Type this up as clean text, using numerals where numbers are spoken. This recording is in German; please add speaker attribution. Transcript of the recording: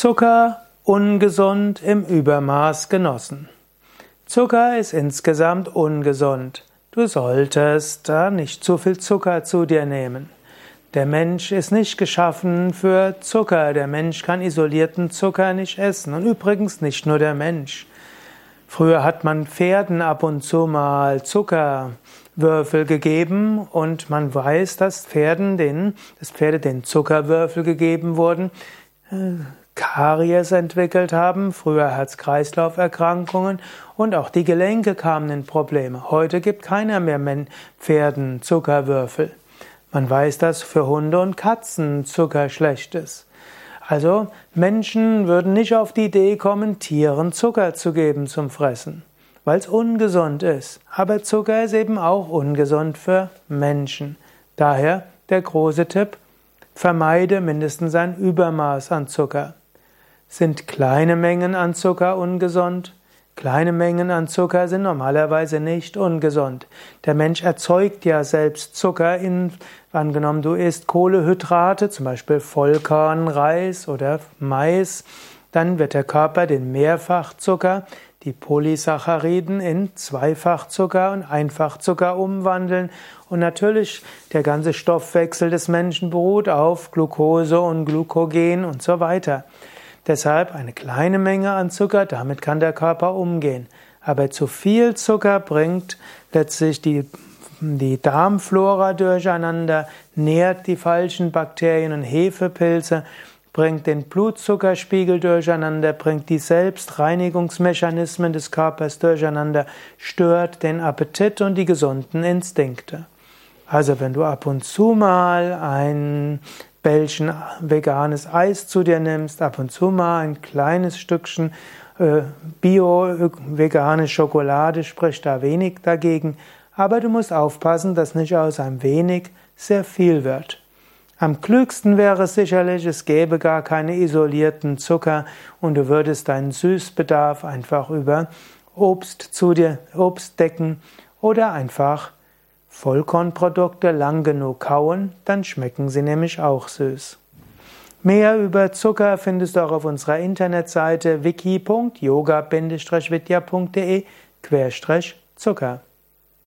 Speaker 1: Zucker ungesund im Übermaß genossen. Zucker ist insgesamt ungesund. Du solltest nicht zu viel Zucker zu dir nehmen. Der Mensch ist nicht geschaffen für Zucker. Der Mensch kann isolierten Zucker nicht essen. Und übrigens nicht nur der Mensch. Früher hat man Pferden ab und zu mal Zuckerwürfel gegeben und man weiß, dass Pferde den Zuckerwürfel gegeben wurden, Karies entwickelt haben, früher Herz-Kreislauf-Erkrankungen und auch die Gelenke kamen in Probleme. Heute gibt keiner mehr Pferden Zuckerwürfel. Man weiß, dass für Hunde und Katzen Zucker schlecht ist. Also Menschen würden nicht auf die Idee kommen, Tieren Zucker zu geben zum Fressen, weil es ungesund ist. Aber Zucker ist eben auch ungesund für Menschen. Daher der große Tipp: Vermeide mindestens ein Übermaß an Zucker. Sind kleine Mengen an Zucker ungesund? Kleine Mengen an Zucker sind normalerweise nicht ungesund. Der Mensch erzeugt ja selbst Zucker angenommen du isst Kohlenhydrate, zum Beispiel Vollkorn, Reis oder Mais, dann wird der Körper den Mehrfachzucker, die Polysacchariden in Zweifachzucker und Einfachzucker umwandeln. Und natürlich, der ganze Stoffwechsel des Menschen beruht auf Glucose und Glykogen und so weiter. Deshalb eine kleine Menge an Zucker, damit kann der Körper umgehen. Aber zu viel Zucker bringt letztlich die Darmflora durcheinander, nährt die falschen Bakterien und Hefepilze, bringt den Blutzuckerspiegel durcheinander, bringt die Selbstreinigungsmechanismen des Körpers durcheinander, stört den Appetit und die gesunden Instinkte. Also wenn du ab und zu mal ein Bällchen veganes Eis zu dir nimmst, ab und zu mal ein kleines Stückchen bio-vegane Schokolade, spricht da wenig dagegen, aber du musst aufpassen, dass nicht aus einem wenig sehr viel wird. Am klügsten wäre es sicherlich, es gäbe gar keine isolierten Zucker und du würdest deinen Süßbedarf einfach über Obst decken oder einfach Vollkornprodukte lang genug kauen, dann schmecken sie nämlich auch süß. Mehr über Zucker findest du auch auf unserer Internetseite wiki.yoga-vidya.de/Zucker.